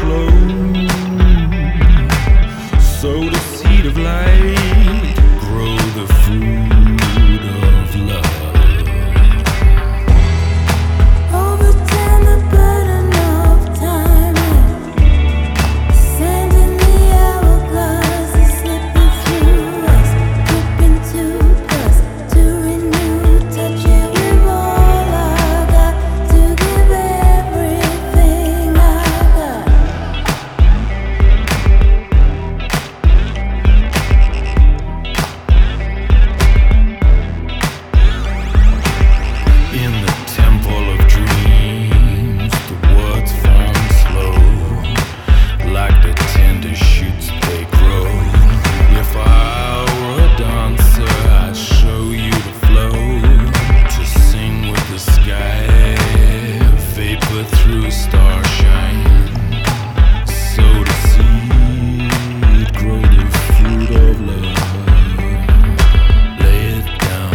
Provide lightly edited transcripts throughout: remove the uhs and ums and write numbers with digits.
slow. Sow the seed of light, grow the fruit of love. Overturn the burden of time, sand in the hourglass is slipping through us, dripping to us, to renew, touch it with all I got, to give everything I got. In the temple of dreams, the words form slow, like the tender shoots they grow. If I were a dancer, I'd show you the flow, to sing with the sky, vapor through starshine. Sow the seed, grow the fruit of love. Lay it down.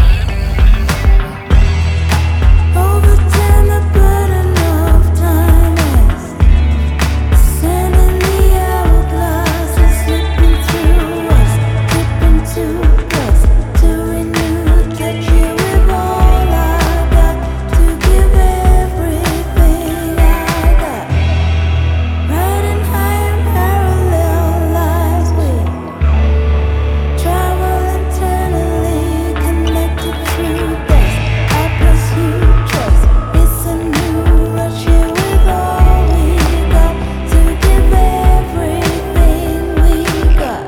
Overturn the burden of time, sand in the hourglass is slipping through us, dripping to us, to renew, touch it with all I got, to give everything I got. Riding high in parallel lives, we travel internally, connected through dust. I plus you trust. It's a new rush here with all we got, to give everything we got.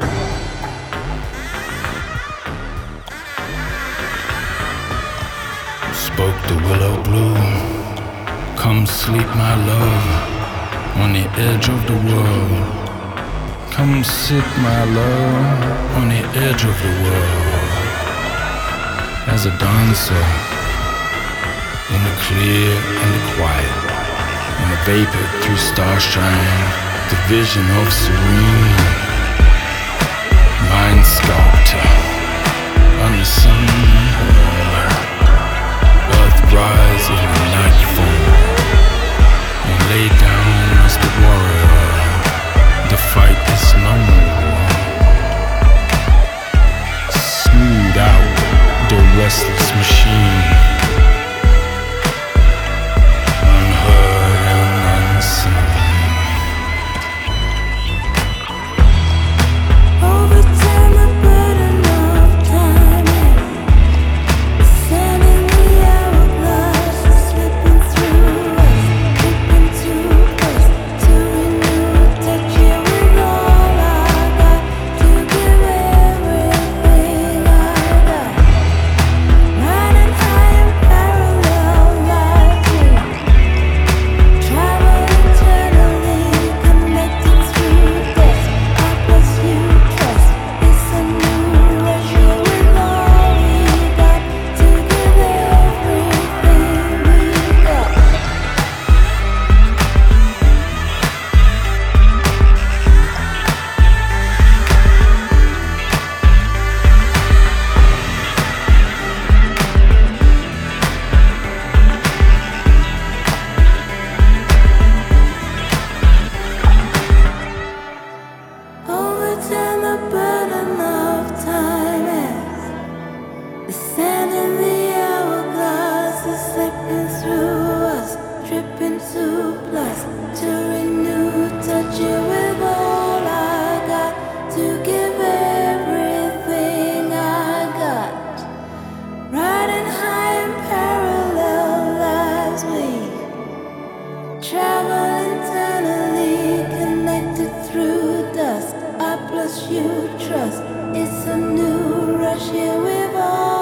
Spoke the willow blue. Come sleep, my love, on the edge of the world. Come sit, my love, on the edge of the world. As a dancer, in the clear and the quiet, in the vapor through starshine, the vision of serene mind sculptor on the sun. Earth rise in the nightfall and lay down as the warrior. The fight is no more. Smooth out the restless machine, unheard and unseen. Overturn the burden of time, sand in the hourglass is slipping through us, dripping to us, to renew, touch it with all I got, to give everything I got. Riding high in parallel lives, we travel internally, connected through dust. I plus you trust. It's a new rush here with all we got, to give everything we got. Overturn the burden of time, the sand in the hourglass is slipping through us, dripping to plus, to renew, touch it with all I got, to give everything I got. Riding high in parallel lives, we travel internally, connected through dust. I plus you trust. It's a new rush here with all